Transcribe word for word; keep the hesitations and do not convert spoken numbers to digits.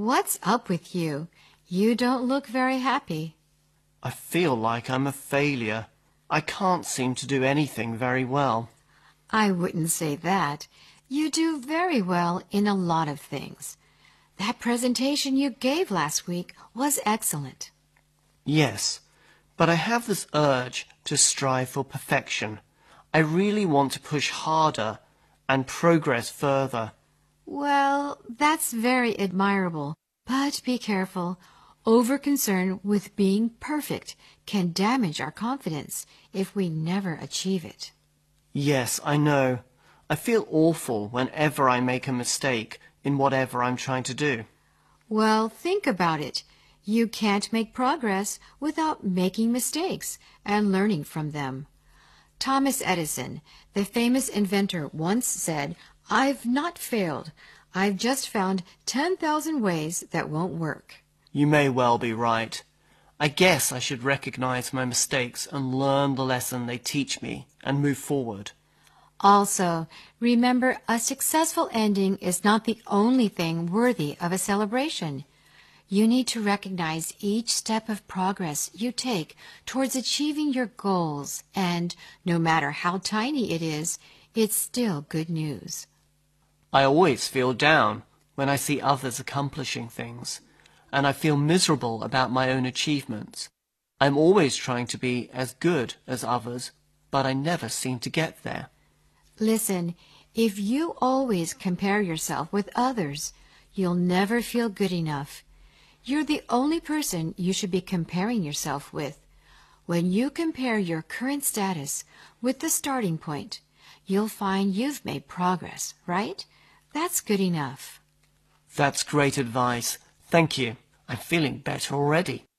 What's up with you? You don't look very happy. I feel like I'm a failure. I can't seem to do anything very well. I wouldn't say that. You do very well in a lot of things. That presentation you gave last week was excellent. Yes, but I have this urge to strive for perfection. I really want to push harder and progress further. Well, that's very admirable, but be careful. Over-concern with being perfect can damage our confidence if we never achieve it. Yes, I know. I feel awful whenever I make a mistake in whatever I'm trying to do. Well, think about it. You can't make progress without making mistakes and learning from them. Thomas Edison, the famous inventor, once said, "I've not failed. I've just found ten thousand ways that won't work." You may well be right. I guess I should recognize my mistakes and learn the lesson they teach me and move forward. Also, remember, a successful ending is not the only thing worthy of a celebration. You need to recognize each step of progress you take towards achieving your goals, and no matter how tiny it is, it's still good news. I always feel down when I see others accomplishing things, and I feel miserable about my own achievements. I'm always trying to be as good as others, but I never seem to get there. Listen, if you always compare yourself with others, you'll never feel good enough. You're the only person you should be comparing yourself with. When you compare your current status with the starting point, you'll find you've made progress, right? That's good enough. That's great advice. Thank you. I'm feeling better already.